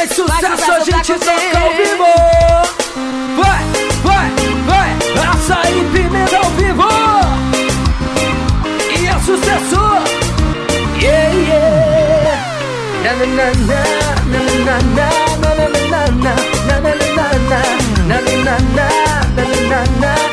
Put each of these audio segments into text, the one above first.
Tem sucesso, a gente toca ao vivo. Vai, vai, vai. Açaí Pimenta ao vivo. E é sucesso. Yeah, yeah. Na na na na na na na na na na na na na na na na.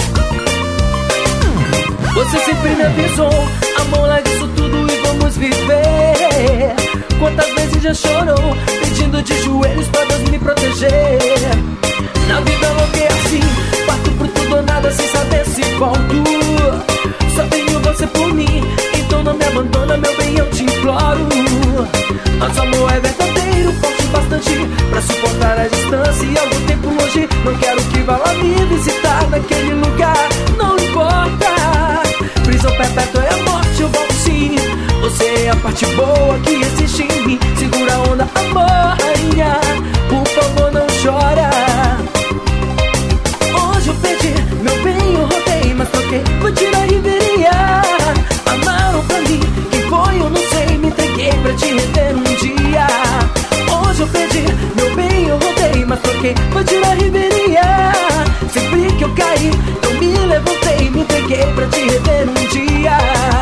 Você sempre me avisou, amor, larga isso tudo e vamos viver. Quantas vezes já chorou, pedindo de joelhos pra Deus me proteger. Na vida louca é assim, parto por tudo ou nada sem saber se volto. Só tenho você por mim, então não me abandona, meu bem, eu te imploro. Nosso amor é verdadeiro, forte bastante pra suportar a distância e algum tempo longe. Não quero que vá lá me visitar naquele lugar, não importa. Prisão perpétua é a morte, eu volto sim. Você é a parte boa que existe em mim. Segura a onda, amor, rainha, por favor não chora. Hoje eu perdi, meu bem, eu rodei, mas troquei, vou tirar e viria. Amaram pra mim, quem foi eu não sei, me entreguei pra te rever um dia. Hoje eu perdi, meu bem, eu rodei, mas troquei, vou tirar e viria. Sempre que eu caí, eu me levantei, me entreguei pra te rever um dia.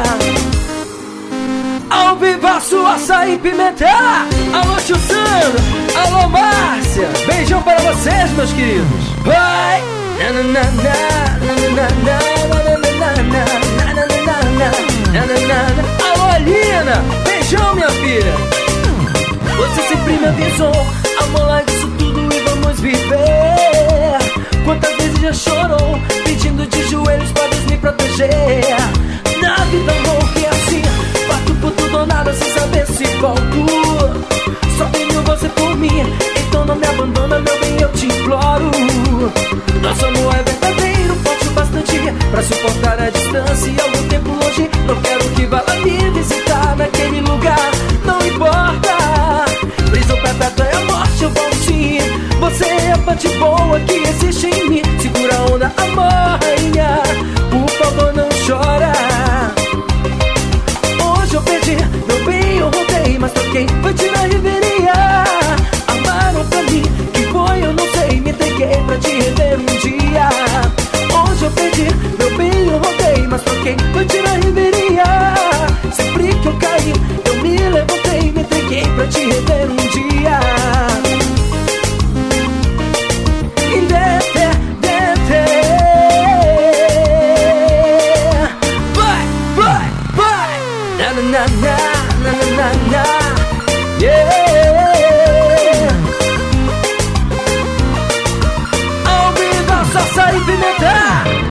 Ao vivaço, Açaí Pimenta. Alô, tio Sandro, alô, Márcia. Beijão para vocês, meus queridos. Vai. Alô, Alina, beijão, minha filha. Você sempre me avisou, amor, larga isso tudo e vamos viver. Quantas vezes já chorou, pedindo de joelhos pra Deus me proteger. Na vida louca é assim, parto por tudo ou nada sem saber se volto. Só tenho você por mim, então não me abandona, meu bem, eu te imploro. Nosso amor é verdadeiro, forte bastante pra suportar a distância e algum tempo longe. Não quero que vá lá me visitar naquele lugar, não importa. Prisão perpétua é a morte, eu volto sim. Você é a parte boa que existe em mim. Segura a onda, amor, rainha, por favor não chora. Hoje eu perdi, meu bem, eu rodei, mas troquei, foi tirar e viria. Amaram pra mim, que foi eu não sei, me entreguei pra te rever um dia. Hoje eu perdi, meu bem, eu rodei, mas troquei, foi tirar e viria. Sempre que eu caí, eu me levantei, me entreguei pra te rever um